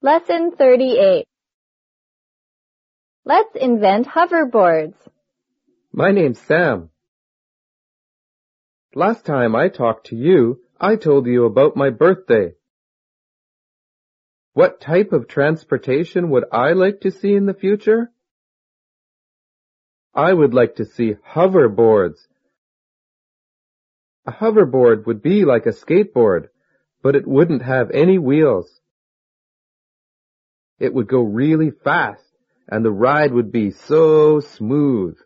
Lesson 38. Let's invent hoverboards. My name's Sam. Last time I talked to you, I told you about my birthday. What type of transportation would I like to see in the future? I would like to see hoverboards. A hoverboard would be like a skateboard, but it wouldn't have any wheels. It would go really fast, and the ride would be so smooth.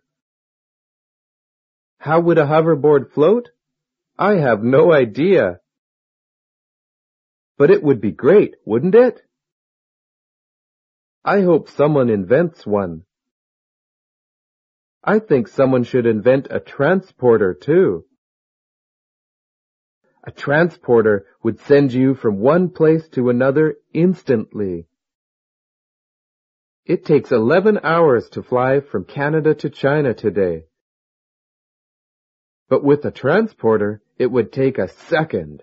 How would a hoverboard float? I have no idea. But it would be great, wouldn't it? I hope someone invents one. I think someone should invent a transporter too. A transporter would send you from one place to another instantly. It takes 11 hours to fly from Canada to China today. But with a transporter, it would take a second.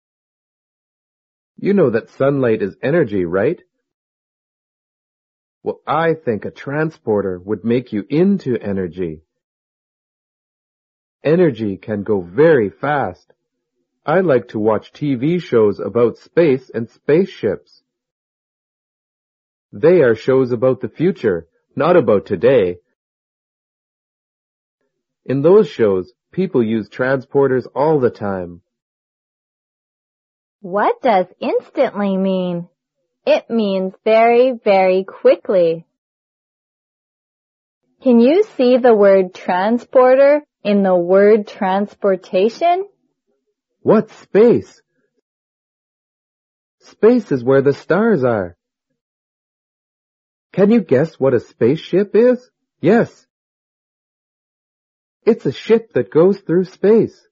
You know that sunlight is energy, right? Well, I think a transporter would make you into energy. Energy can go very fast. I like to watch TV shows about space and spaceships. They are shows about the future, not about today. In those shows, people use transporters all the time. What does instantly mean? It means very, very quickly. Can you see the word transporter in the word transportation? What's space? Space is where the stars are. Can you guess what a spaceship is? Yes. It's a ship that goes through space.